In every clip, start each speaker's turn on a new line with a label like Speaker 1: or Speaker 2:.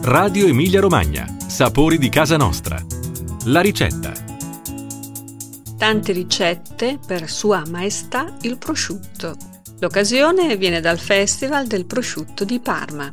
Speaker 1: Radio Emilia Romagna. Sapori di casa nostra. La ricetta.
Speaker 2: Tante ricette per Sua Maestà il prosciutto. L'occasione viene dal Festival del prosciutto di Parma.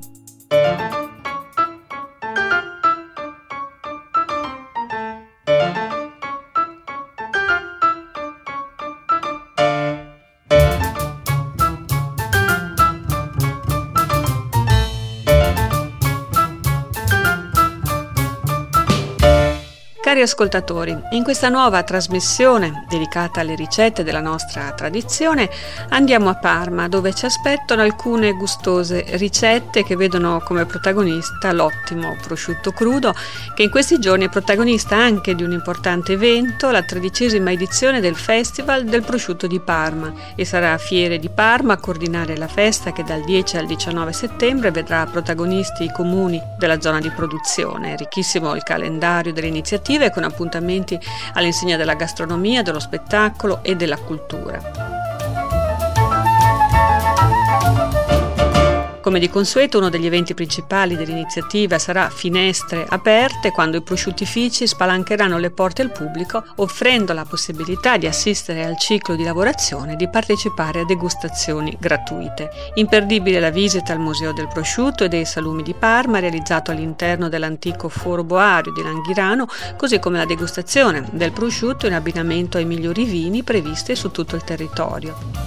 Speaker 2: Cari ascoltatori, in questa nuova trasmissione dedicata alle ricette della nostra tradizione andiamo a Parma, dove ci aspettano alcune gustose ricette che vedono come protagonista l'ottimo prosciutto crudo, che in questi giorni è protagonista anche di un importante evento, la 13ª edizione del Festival del prosciutto di Parma, e sarà Fiere di Parma a coordinare la festa che dal 10 al 19 settembre vedrà protagonisti i comuni della zona di produzione. Ricchissimo il calendario delle iniziative con appuntamenti all'insegna della gastronomia, dello spettacolo e della cultura. Come di consueto, uno degli eventi principali dell'iniziativa sarà Finestre Aperte, quando i prosciuttifici spalancheranno le porte al pubblico, offrendo la possibilità di assistere al ciclo di lavorazione e di partecipare a degustazioni gratuite. Imperdibile la visita al Museo del Prosciutto e dei Salumi di Parma, realizzato all'interno dell'antico Foro Boario di Langhirano, così come la degustazione del prosciutto in abbinamento ai migliori vini previsti su tutto il territorio.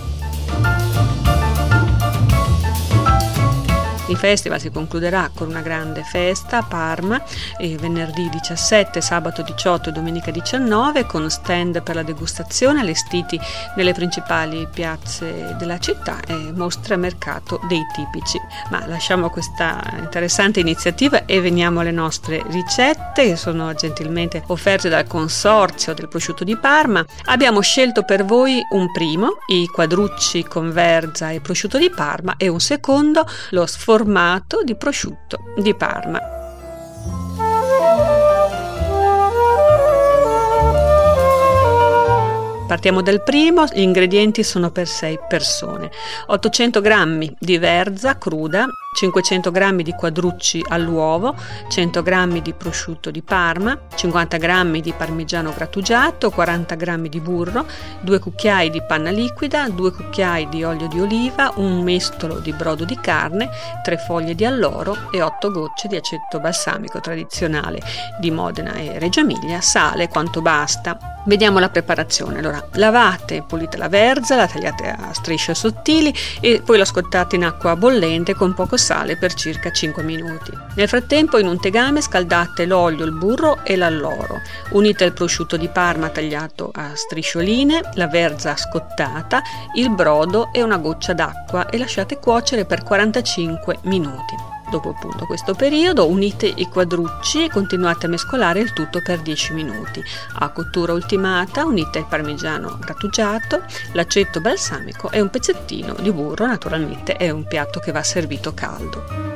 Speaker 2: Il festival si concluderà con una grande festa a Parma, venerdì 17, sabato 18 e domenica 19, con stand per la degustazione allestiti nelle principali piazze della città e mostre a mercato dei tipici. Ma lasciamo questa interessante iniziativa e veniamo alle nostre ricette, che sono gentilmente offerte dal Consorzio del Prosciutto di Parma. Abbiamo scelto per voi un primo, i quadrucci con verza e prosciutto di Parma, e un secondo, lo sformato di prosciutto di Parma. Partiamo dal primo. Gli ingredienti sono per 6 persone: 800 g di verza cruda, 500 g di quadrucci all'uovo, 100 g di prosciutto di Parma, 50 g di parmigiano grattugiato, 40 g di burro, 2 cucchiai di panna liquida, 2 cucchiai di olio di oliva, un mestolo di brodo di carne, 3 foglie di alloro e 8 gocce di aceto balsamico tradizionale di Modena e Reggio Emilia, sale quanto basta. Vediamo la preparazione. Allora, lavate e pulite la verza, la tagliate a strisce sottili e poi la scottate in acqua bollente con poco sale per circa 5 minuti. Nel frattempo, in un tegame scaldate l'olio, il burro e l'alloro. Unite il prosciutto di Parma tagliato a striscioline, la verza scottata, il brodo e una goccia d'acqua e lasciate cuocere per 45 minuti. Dopo appunto questo periodo unite i quadrucci e continuate a mescolare il tutto per 10 minuti. A cottura ultimata unite il parmigiano grattugiato, l'aceto balsamico e un pezzettino di burro. Naturalmente è un piatto che va servito caldo.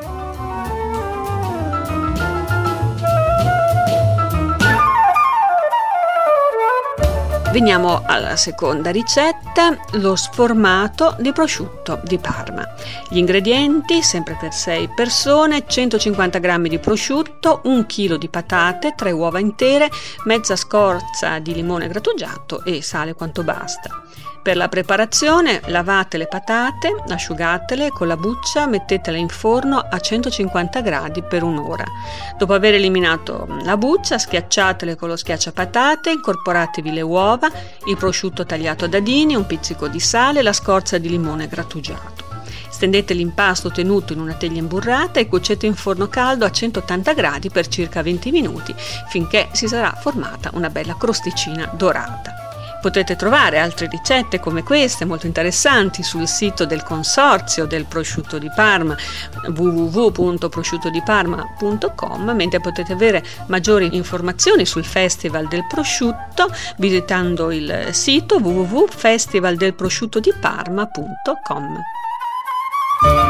Speaker 2: Veniamo alla seconda ricetta, lo sformato di prosciutto di Parma. Gli ingredienti, sempre per 6 persone: 150 g di prosciutto, 1 kg di patate, 3 uova intere, mezza scorza di limone grattugiato e sale quanto basta. Per la preparazione lavate le patate, asciugatele con la buccia, mettetele in forno a 150 gradi per un'ora. Dopo aver eliminato la buccia, schiacciatele con lo schiacciapatate, incorporatevi le uova, il prosciutto tagliato a dadini, un pizzico di sale e la scorza di limone grattugiato. Stendete l'impasto tenuto in una teglia imburrata e cuocete in forno caldo a 180 gradi per circa 20 minuti, finché si sarà formata una bella crosticina dorata. Potete trovare altre ricette come queste molto interessanti sul sito del Consorzio del Prosciutto di Parma, www.prosciuttodiparma.com, mentre potete avere maggiori informazioni sul Festival del Prosciutto visitando il sito www.festivaldelprosciuttodiparma.com.